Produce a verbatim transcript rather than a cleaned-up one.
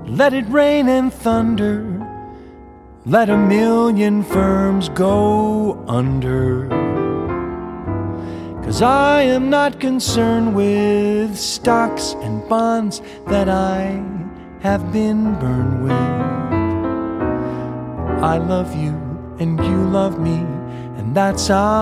Let it rain and thunder, let a million firms go under. 'Cause I am not concerned with stocks and bonds that I have been burned with. I love you and you love me, and that's how